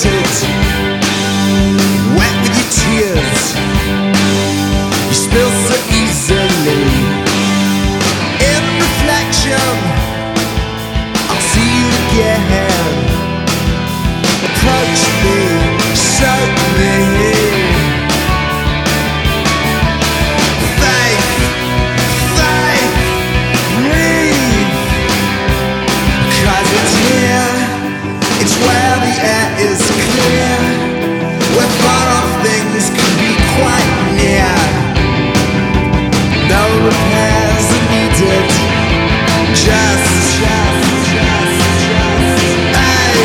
saturated, wet with your tears. You spill so easily. In reflection, I'll see you again. Approach me, show me faith, faith, breathe. 'Cause it's here, it's where the air is clear, where far off things can be quite near. No repairs are needed, just hey,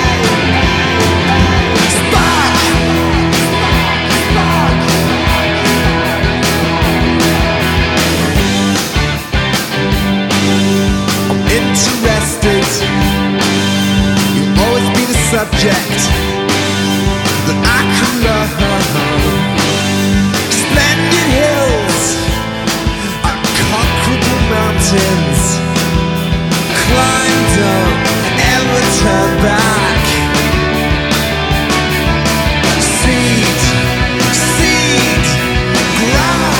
spark. I'm interested. You'll always be the subject that I can love. Splendid hills, unconquerable mountains, climbed up, ever turn back. Seed, seed, grow.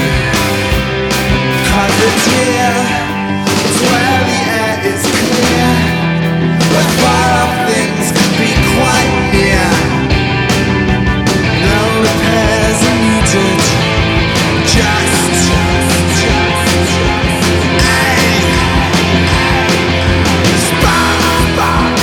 'Cause it's here, it's where the air is clear, where far off things can be quite near. No repairs are needed, just hey, spark.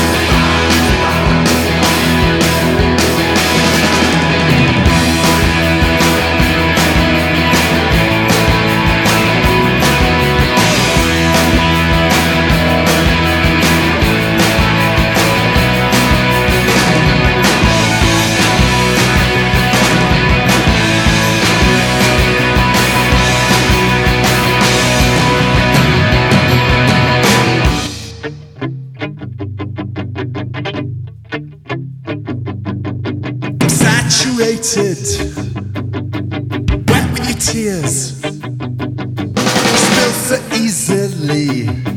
Saturated, wet with your tears, spill so easily.